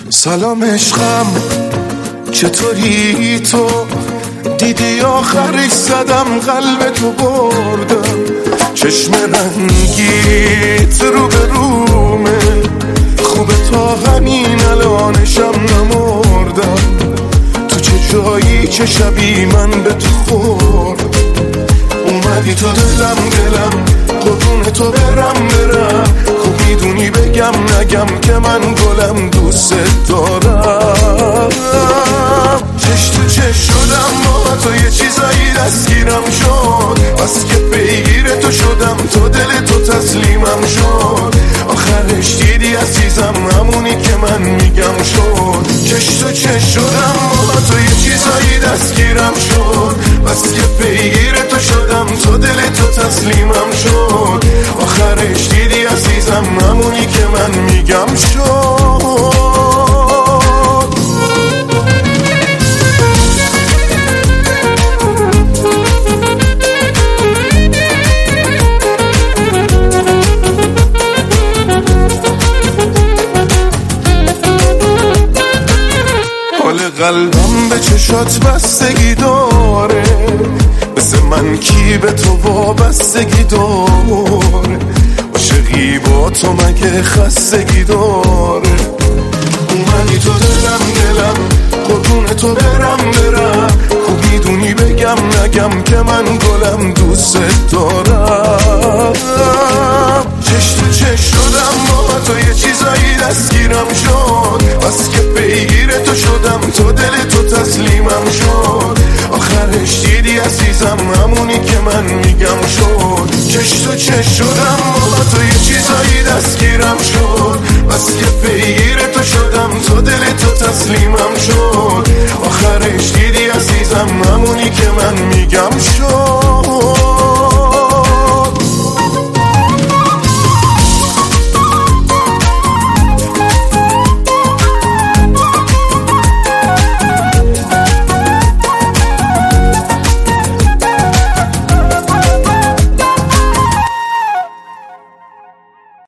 سلام عشقم، چطوری تو؟ دیدی آخرش زدم قلب تو بردم، چشم رنگیت رو به رومه، خوبه تا همین الانشم نمردم. تو چه جایی چه شبی من به تو خورد، اومدی تو دلم قربون تو برم خوب میدونی بگم نگم که من گلم دوست دارم. چش تو چش شدم با تو یه چیزایی دستگیرم شد، بس که پیگیر تو شدم تو دل تو تسلیمم شد. آخرش دیدی عزیزم همونی که من میگم شد. چش تو چش شدم با تو یه چیزایی دستگیرم شد، بس که پیگیر تو شدم تو دل تو تسلیمم شد. آخرش دیدی عزیزم همونی که من میگم شد. قلبم به چشات بستگی داره، مثل من کی به تو وابستگی داره؟ عاشقی با تو مگه خستگی داره؟ اومدی تو دلم قربون تو برم خوب میدونی بگم نگم که من گلم دوست دارم. چش تو چش شدم با تو یه چیزایی دستگیرم شد، بس که پیگیر تو شدم تو دل تو تسلیمم شد. آخرش دیدی عزیزم همونی که من میگم شد. چش تو چش شدم با تو یه چیزایی دستگیرم شد، بس که پیگیر تو شدم تو دل تو تسلیمم شد. آخرش دیدی عزیزم همونی که من